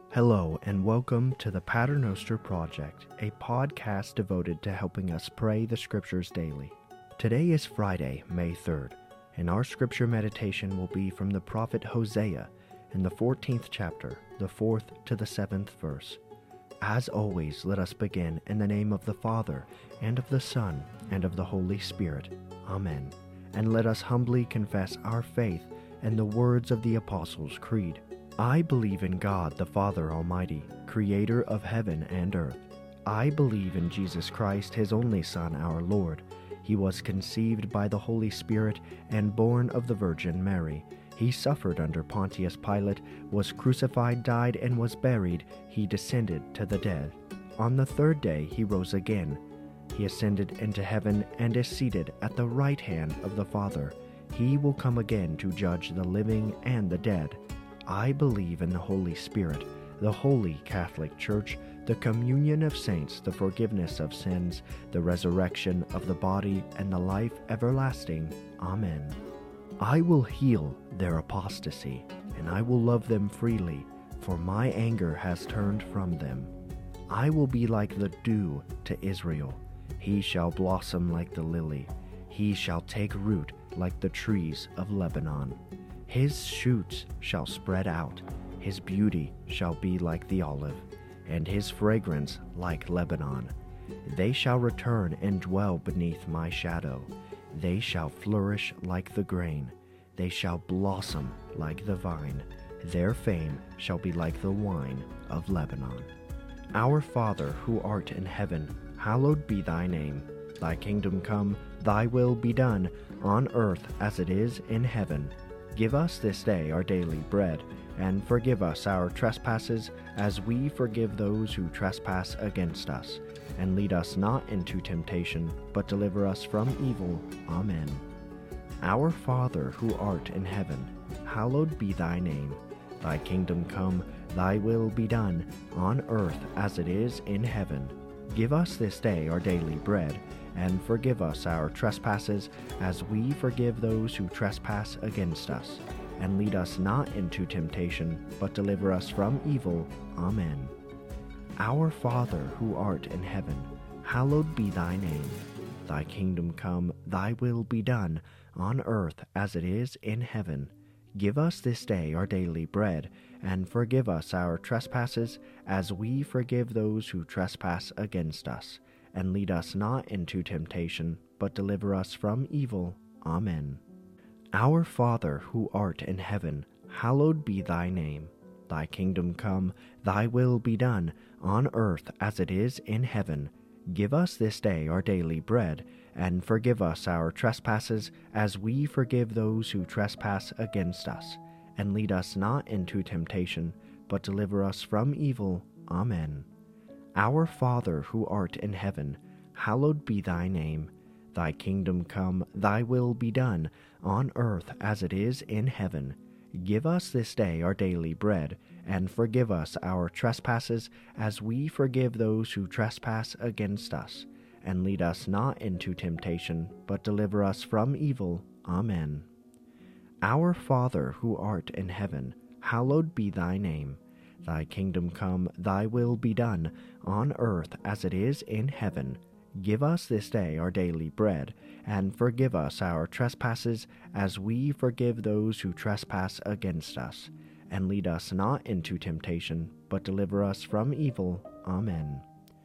Hello and welcome to the Paternoster Project, a podcast devoted to helping us pray the Scriptures daily. Today is Friday, May 3rd, and our Scripture meditation will be from the prophet Hosea in the 14th chapter, the 4th to the 7th verse. As always, let us begin in the name of the Father, and of the Son, and of the Holy Spirit. Amen. And let us humbly confess our faith in the words of the Apostles' Creed. I believe in God the Father Almighty, creator of heaven and earth. I believe in Jesus Christ, his only Son, our Lord. He was conceived by the Holy Spirit and born of the Virgin Mary. He suffered under Pontius Pilate, was crucified, died, and was buried. He descended to the dead. On the third day he rose again. He ascended into heaven and is seated at the right hand of the Father. He will come again to judge the living and the dead. I believe in the Holy Spirit, the Holy Catholic Church, the communion of saints, the forgiveness of sins, the resurrection of the body, and the life everlasting. Amen. I will heal their apostasy, and I will love them freely, for my anger has turned from them. I will be like the dew to Israel. He shall blossom like the lily. He shall take root like the trees of Lebanon. His shoots shall spread out, his beauty shall be like the olive, and his fragrance like Lebanon. They shall return and dwell beneath my shadow. They shall flourish like the grain. They shall blossom like the vine. Their fame shall be like the wine of Lebanon. Our Father, who art in heaven, hallowed be thy name. Thy kingdom come, thy will be done, on earth as it is in heaven. Give us this day our daily bread, and forgive us our trespasses, as we forgive those who trespass against us. And lead us not into temptation, but deliver us from evil. Amen. Our Father, who art in heaven, hallowed be thy name. Thy kingdom come, thy will be done, on earth as it is in heaven. Give us this day our daily bread, and forgive us our trespasses, as we forgive those who trespass against us. And lead us not into temptation, but deliver us from evil. Amen. Our Father, who art in heaven, hallowed be thy name. Thy kingdom come, thy will be done, on earth as it is in heaven. Give us this day our daily bread, and forgive us our trespasses, as we forgive those who trespass against us. And lead us not into temptation, but deliver us from evil. Amen. Our Father, who art in heaven, hallowed be thy name. Thy kingdom come, thy will be done, on earth as it is in heaven. Give us this day our daily bread, and forgive us our trespasses, as we forgive those who trespass against us. And lead us not into temptation, but deliver us from evil. Amen. Our Father, who art in heaven, hallowed be thy name. Thy kingdom come, thy will be done, on earth as it is in heaven. Give us this day our daily bread, and forgive us our trespasses, as we forgive those who trespass against us. And lead us not into temptation, but deliver us from evil. Amen. Our Father, who art in heaven, hallowed be thy name. Thy kingdom come, thy will be done, on earth as it is in heaven. Give us this day our daily bread, and forgive us our trespasses, as we forgive those who trespass against us. And lead us not into temptation, but deliver us from evil. Amen.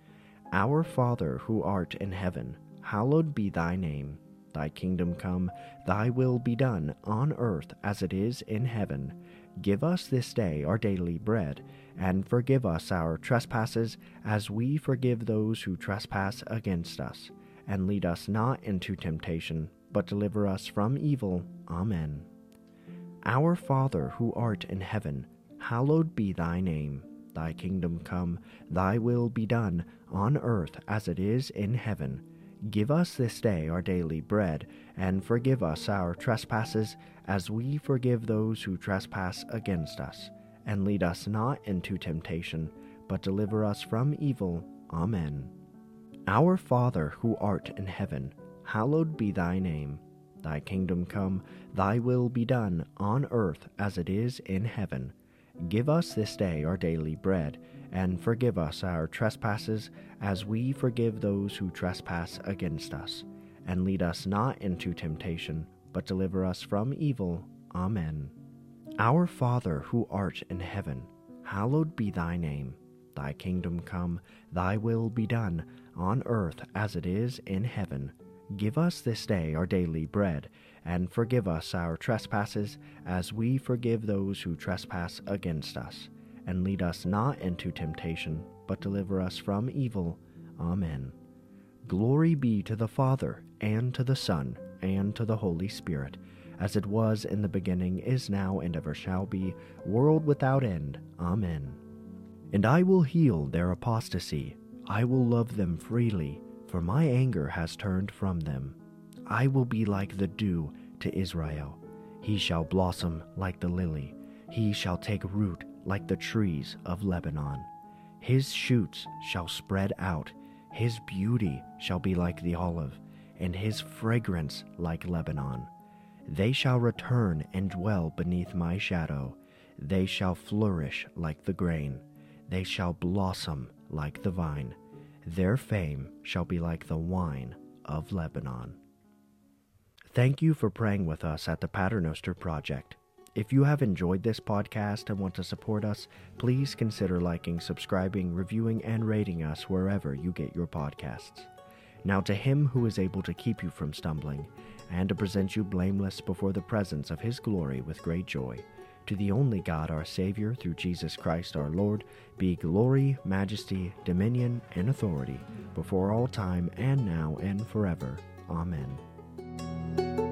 Our Father, who art in heaven, hallowed be thy name. Thy kingdom come, thy will be done, on earth as it is in heaven. Give us this day our daily bread, and forgive us our trespasses, as we forgive those who trespass against us. And lead us not into temptation, but deliver us from evil. Amen. Our Father, who art in heaven, hallowed be thy name. Thy kingdom come, thy will be done, on earth as it is in heaven. Give us this day our daily bread, and forgive us our trespasses, as we forgive those who trespass against us. And lead us not into temptation, but deliver us from evil. Amen. Our Father, who art in heaven, hallowed be thy name. Thy kingdom come, thy will be done, on earth as it is in heaven. Give us this day our daily bread, and forgive us our trespasses, as we forgive those who trespass against us. And lead us not into temptation, but deliver us from evil. Amen. Our Father, who art in heaven, hallowed be thy name. Thy kingdom come, thy will be done, on earth as it is in heaven. Give us this day our daily bread, and forgive us our trespasses, as we forgive those who trespass against us. And lead us not into temptation, but deliver us from evil. Amen. Glory be to the Father, and to the Son, and to the Holy Spirit, as it was in the beginning, is now, and ever shall be, world without end. Amen. And I will heal their apostasy. I will love them freely, for my anger has turned from them. I will be like the dew to Israel. He shall blossom like the lily. He shall take root like the trees of Lebanon. His shoots shall spread out. His beauty shall be like the olive, and his fragrance like Lebanon. They shall return and dwell beneath my shadow. They shall flourish like the grain. They shall blossom like the vine. Their fame shall be like the wine of Lebanon. Thank you for praying with us at the Paternoster Project. If you have enjoyed this podcast and want to support us, please consider liking, subscribing, reviewing, and rating us wherever you get your podcasts. Now to him who is able to keep you from stumbling, and to present you blameless before the presence of his glory with great joy, to the only God our Savior, through Jesus Christ our Lord, be glory, majesty, dominion, and authority, before all time, and now, and forever. Amen.